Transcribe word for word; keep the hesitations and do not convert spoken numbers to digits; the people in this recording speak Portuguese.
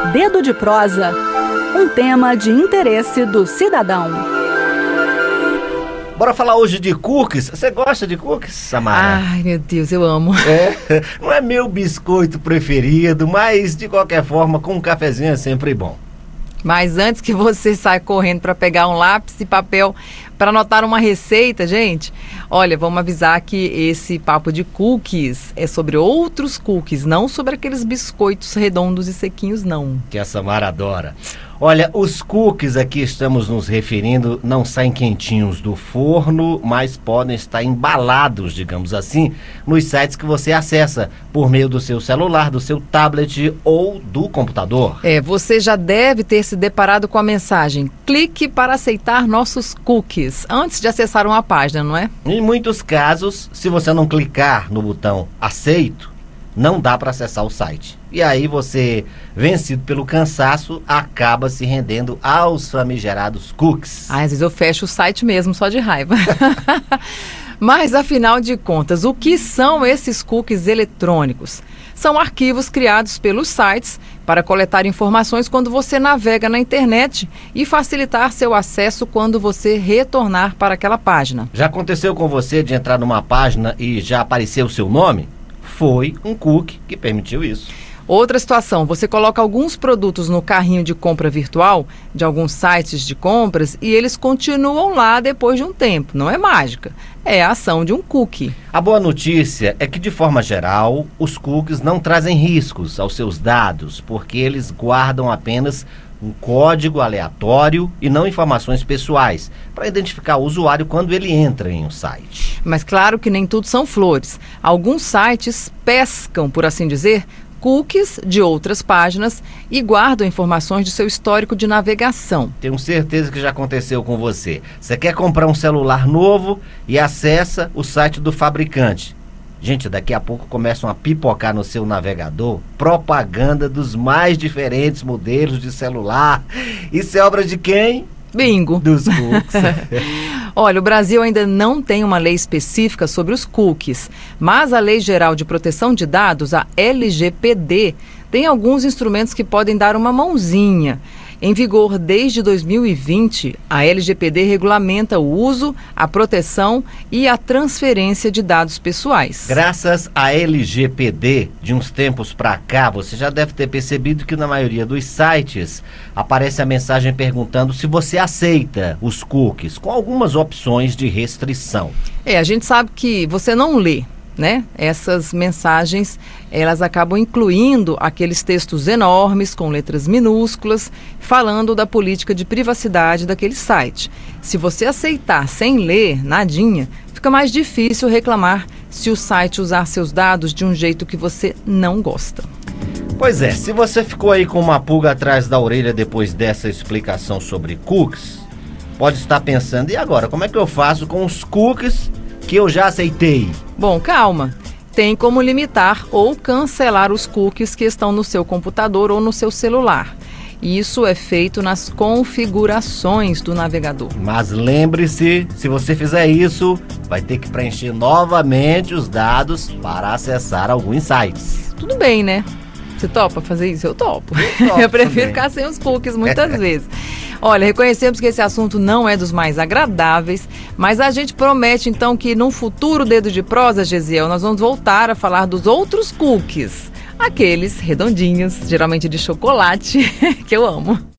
Dedo de prosa, um tema de interesse do cidadão. Bora falar hoje de cookies. Você gosta de cookies, Samara? Ai, meu Deus, eu amo. É, não é meu biscoito preferido, mas de qualquer forma, com um cafezinho é sempre bom. Mas antes que você saia correndo para pegar um lápis e papel para anotar uma receita, gente, olha, vamos avisar que esse papo de cookies é sobre outros cookies, não sobre aqueles biscoitos redondos e sequinhos, não. Que a Samara adora. Olha, os cookies aqui estamos nos referindo não saem quentinhos do forno, mas podem estar embalados, digamos assim, nos sites que você acessa por meio do seu celular, do seu tablet ou do computador. É, você já deve ter se deparado com a mensagem: clique para aceitar nossos cookies, antes de acessar uma página, não é? Em muitos casos, se você não clicar no botão aceito, não dá para acessar o site. E aí você, vencido pelo cansaço, acaba se rendendo aos famigerados cookies. Ah, às vezes eu fecho o site mesmo, só de raiva. Mas, afinal de contas, o que são esses cookies eletrônicos? São arquivos criados pelos sites para coletar informações quando você navega na internet e facilitar seu acesso quando você retornar para aquela página. Já aconteceu com você de entrar numa página e já apareceu o seu nome? Foi um cookie que permitiu isso. Outra situação, você coloca alguns produtos no carrinho de compra virtual de alguns sites de compras e eles continuam lá depois de um tempo. Não é mágica, é a ação de um cookie. A boa notícia é que, de forma geral, os cookies não trazem riscos aos seus dados, porque eles guardam apenas um código aleatório e não informações pessoais, para identificar o usuário quando ele entra em um site. Mas claro que nem tudo são flores. Alguns sites pescam, por assim dizer, cookies de outras páginas e guardam informações de seu histórico de navegação. Tenho certeza que já aconteceu com você. Você quer comprar um celular novo e acessa o site do fabricante. Gente, daqui a pouco começam a pipocar no seu navegador propaganda dos mais diferentes modelos de celular. Isso é obra de quem? Bingo! Dos cookies. Olha, o Brasil ainda não tem uma lei específica sobre os cookies, mas a Lei Geral de Proteção de Dados, a L G P D, tem alguns instrumentos que podem dar uma mãozinha. Em vigor desde dois mil e vinte, a L G P D regulamenta o uso, a proteção e a transferência de dados pessoais. Graças à L G P D, de uns tempos para cá, você já deve ter percebido que na maioria dos sites aparece a mensagem perguntando se você aceita os cookies, com algumas opções de restrição. É, a gente sabe que você não lê, né? Essas mensagens, elas acabam incluindo aqueles textos enormes com letras minúsculas, falando da política de privacidade daquele site. Se você aceitar sem ler nadinha, fica mais difícil reclamar se o site usar seus dados de um jeito que você não gosta. Pois é, se você ficou aí com uma pulga atrás da orelha depois dessa explicação sobre cookies, pode estar pensando, e agora, como é que eu faço com os cookies que eu já aceitei? Bom, calma. Tem como limitar ou cancelar os cookies que estão no seu computador ou no seu celular. Isso é feito nas configurações do navegador. Mas lembre-se, se você fizer isso, vai ter que preencher novamente os dados para acessar alguns sites. Tudo bem, né? Você topa fazer isso? Eu topo. Eu, topo Eu prefiro também. ficar sem os cookies muitas vezes. Olha, reconhecemos que esse assunto não é dos mais agradáveis, mas a gente promete então que num futuro Dedo de Prosa, Gesiel, nós vamos voltar a falar dos outros cookies. Aqueles redondinhos, geralmente de chocolate, que eu amo.